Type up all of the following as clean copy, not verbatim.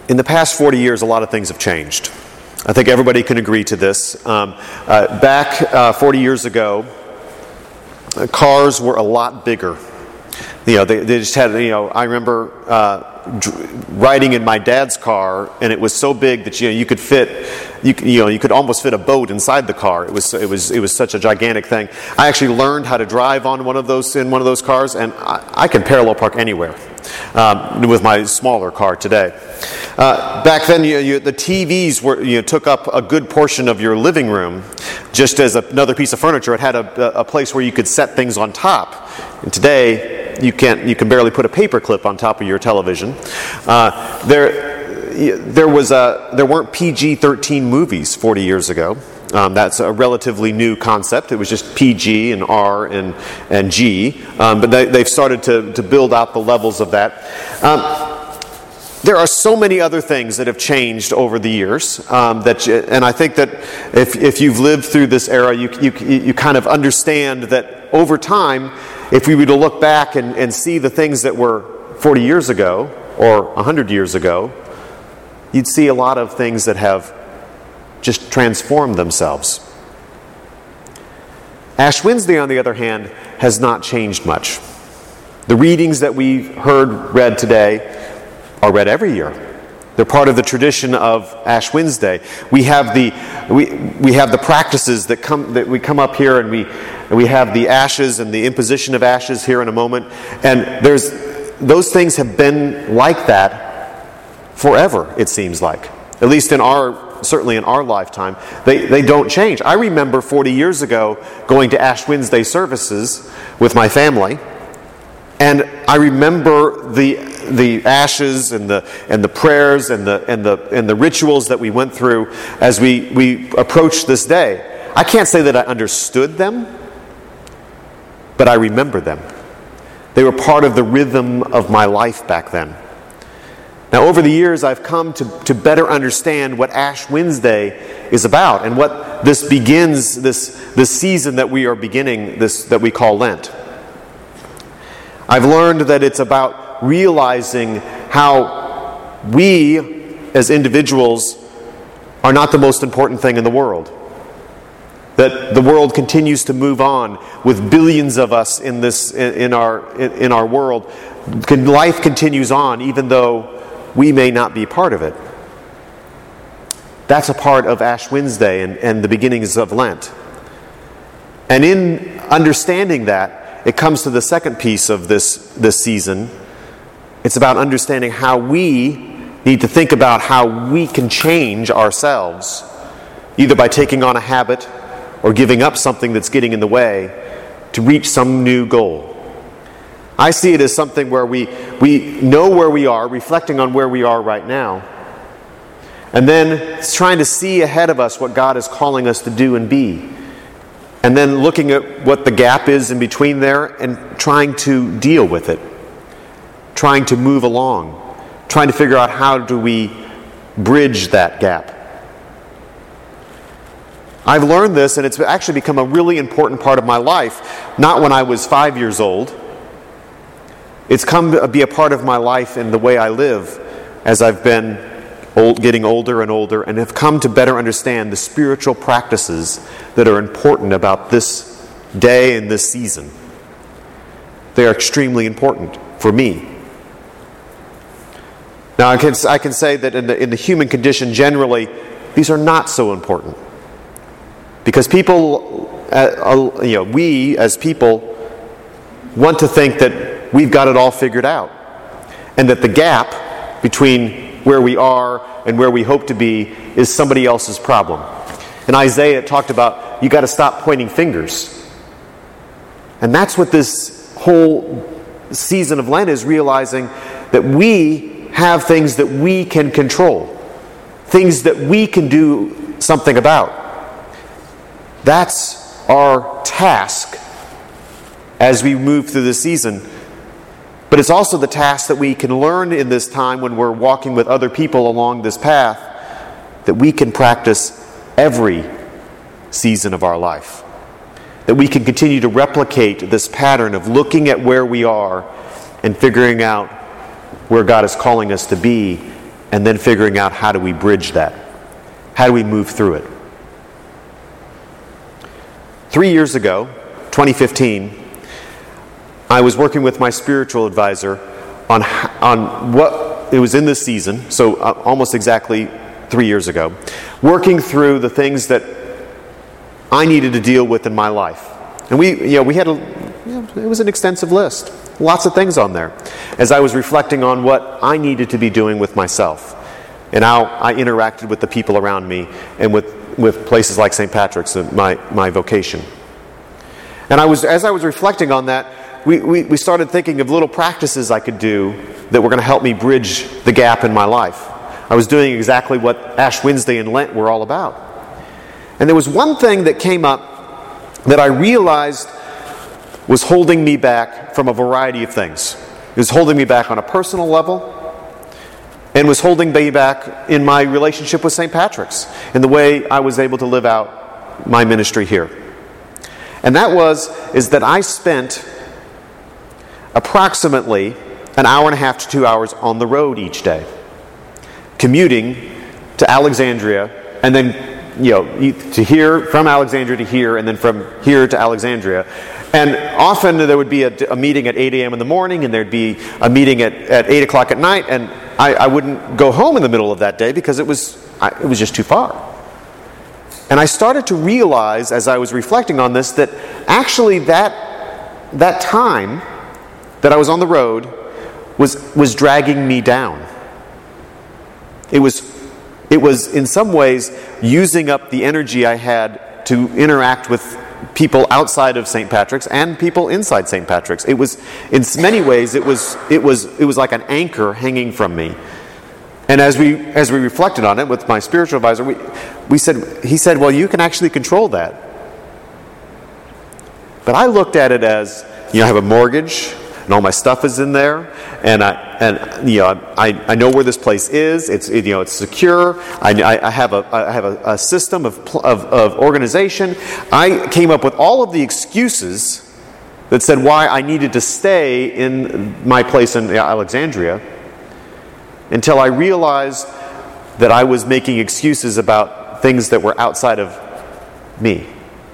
In the past 40 years, a lot of things have changed. I think everybody can agree to this. Back 40 years ago, cars were a lot bigger. They just had, I remember riding in my dad's car, and it was so big that you could fit, you could almost fit a boat inside the car. It was such a gigantic thing. I actually learned how to drive in one of those cars, and I can parallel park anywhere with my smaller car today. Back then, the TVs took up a good portion of your living room. Just as another piece of furniture, it had a place where you could set things on top. And today, you can barely put a paper clip on top of your television. There weren't PG-13 movies 40 years ago. That's a relatively new concept. It was just PG and R and G, but they've started to build out the levels of that. There are so many other things that have changed over the years, and I think that if you've lived through this era, you kind of understand that over time, if we were to look back and see the things that were 40 years ago or 100 years ago, you'd see a lot of things that have just transformed themselves. Ash Wednesday, on the other hand, has not changed much. The readings that we read today are read every year. They're part of the tradition of Ash Wednesday. We have the practices that we come up here, and we have the ashes and the imposition of ashes here in a moment. And those things have been like that forever, it seems like. At least certainly in our lifetime, they don't change. I remember 40 years ago going to Ash Wednesday services with my family, and I remember the ashes and the prayers and the rituals that we went through as we approached this day. I can't say that I understood them, but I remember them. They were part of the rhythm of my life back then. Now, over the years, I've come to better understand what Ash Wednesday is about and what this begins, this season that we are beginning, that we call Lent. I've learned that it's about realizing how we, as individuals, are not the most important thing in the world. That the world continues to move on with billions of us in our world. Life continues on, even though we may not be part of it. That's a part of Ash Wednesday and the beginnings of Lent. And in understanding that, it comes to the second piece of this season. It's about understanding how we need to think about how we can change ourselves, either by taking on a habit or giving up something that's getting in the way to reach some new goal. I see it as something where we know where we are, reflecting on where we are right now, and then trying to see ahead of us what God is calling us to do and be. And then looking at what the gap is in between there and trying to deal with it. Trying to move along. Trying to figure out how do we bridge that gap. I've learned this, and it's actually become a really important part of my life. Not when I was 5 years old. It's come to be a part of my life in the way I live as I've been getting older and older, and have come to better understand the spiritual practices that are important about this day and this season. They are extremely important for me. Now, I can say that in the human condition generally, these are not so important. Because people, we as people, want to think that we've got it all figured out. And that the gap between where we are and where we hope to be is somebody else's problem. In Isaiah, it talked about, you got to stop pointing fingers. And that's what this whole season of Lent is, realizing that we have things that we can control. Things that we can do something about. That's our task as we move through the season. But it's also the task that we can learn in this time when we're walking with other people along this path, that we can practice every season of our life. That we can continue to replicate this pattern of looking at where we are and figuring out where God is calling us to be and then figuring out how do we bridge that? How do we move through it? 3 years ago, 2015, I was working with my spiritual advisor on what, it was in this season, so almost exactly 3 years ago, working through the things that I needed to deal with in my life. And we had it was an extensive list. Lots of things on there. As I was reflecting on what I needed to be doing with myself and how I interacted with the people around me and with places like St. Patrick's, my vocation. And as I was reflecting on that, we started thinking of little practices I could do that were going to help me bridge the gap in my life. I was doing exactly what Ash Wednesday and Lent were all about. And there was one thing that came up that I realized was holding me back from a variety of things. It was holding me back on a personal level and was holding me back in my relationship with St. Patrick's in the way I was able to live out my ministry here. And that is that I spent approximately an hour and a half to 2 hours on the road each day, commuting to Alexandria, and then to here, from Alexandria to here, and then from here to Alexandria. And often there would be a meeting at 8 a.m. in the morning, and there'd be a meeting at 8 o'clock at night, and I wouldn't go home in the middle of that day because it was just too far. And I started to realize, as I was reflecting on this, that actually that time that I was on the road was dragging me down. It was in some ways using up the energy I had to interact with people outside of St. Patrick's and people inside St. Patrick's. It was, in many ways, it was like an anchor hanging from me. And as we reflected on it with my spiritual advisor, he said, well, you can actually control that. But I looked at it as, I have a mortgage, and all my stuff is in there, and I know where this place is. It's secure. I have a system of organization. I came up with all of the excuses that said why I needed to stay in my place in Alexandria, until I realized that I was making excuses about things that were outside of me.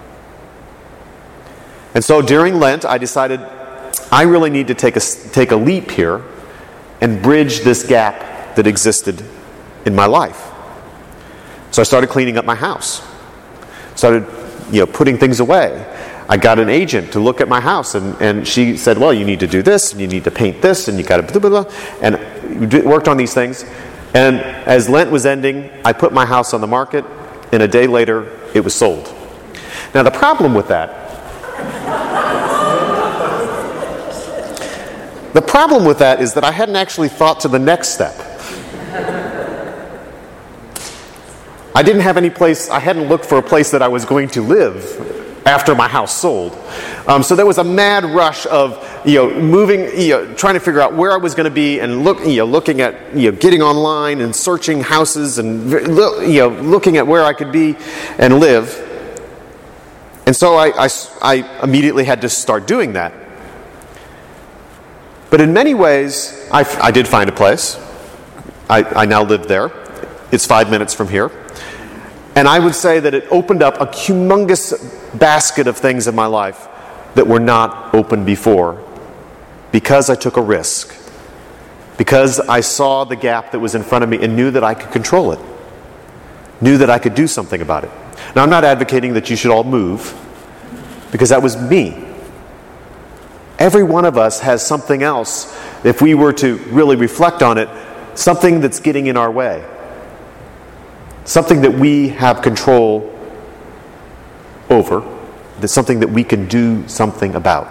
And so during Lent, I decided I really need to take a leap here and bridge this gap that existed in my life. So I started cleaning up my house. Started, putting things away. I got an agent to look at my house, and she said, well, you need to do this, and you need to paint this, and you got to blah, blah, blah. And worked on these things. And as Lent was ending, I put my house on the market, and a day later, it was sold. Now, the problem with that is that I hadn't actually thought to the next step. I didn't have any place, I hadn't looked for a place that I was going to live after my house sold. So there was a mad rush of, moving, trying to figure out where I was going to be, and looking at, getting online and searching houses and, looking at where I could be and live. And so I immediately had to start doing that. But in many ways, I did find a place. I now live there. It's 5 minutes from here. And I would say that it opened up a humongous basket of things in my life that were not open before, because I took a risk. Because I saw the gap that was in front of me and knew that I could control it. Knew that I could do something about it. Now, I'm not advocating that you should all move, because that was me. Every one of us has something else, if we were to really reflect on it, something that's getting in our way. Something that we have control over. That's something that we can do something about.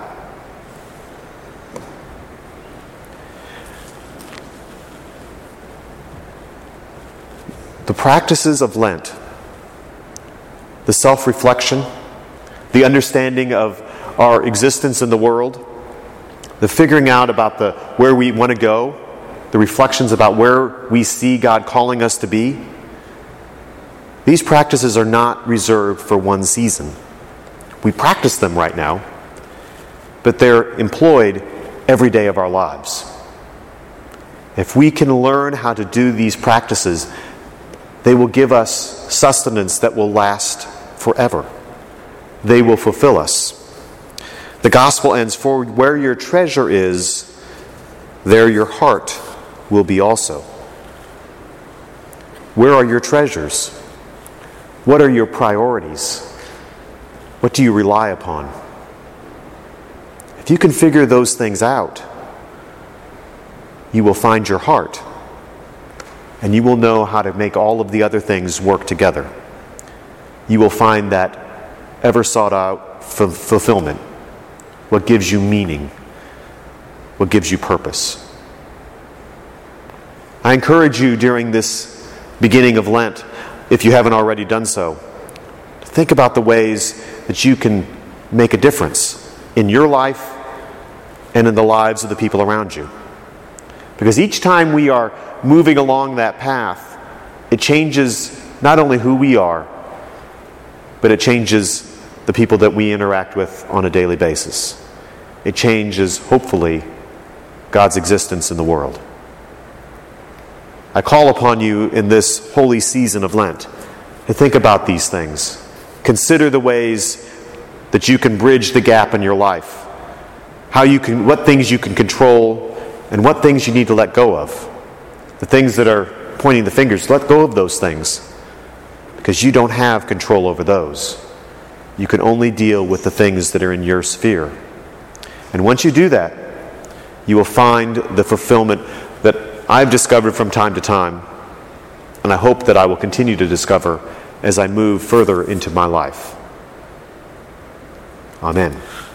The practices of Lent, the self-reflection, the understanding of our existence in the world, the figuring out about where we want to go, the reflections about where we see God calling us to be, these practices are not reserved for one season. We practice them right now, but they're employed every day of our lives. If we can learn how to do these practices, they will give us sustenance that will last forever. They will fulfill us. The gospel ends, "For where your treasure is, there your heart will be also." Where are your treasures? What are your priorities? What do you rely upon? If you can figure those things out, you will find your heart, and you will know how to make all of the other things work together. You will find that ever sought out fulfillment, what gives you meaning, what gives you purpose. I encourage you during this beginning of Lent, if you haven't already done so, to think about the ways that you can make a difference in your life and in the lives of the people around you. Because each time we are moving along that path, it changes not only who we are, but it changes the people that we interact with on a daily basis. It changes, hopefully, God's existence in the world. I call upon you in this holy season of Lent to think about these things. Consider the ways that you can bridge the gap in your life. What things you can control and what things you need to let go of. The things that are pointing the fingers, let go of those things, because you don't have control over those. You can only deal with the things that are in your sphere. And once you do that, you will find the fulfillment that I've discovered from time to time, and I hope that I will continue to discover as I move further into my life. Amen.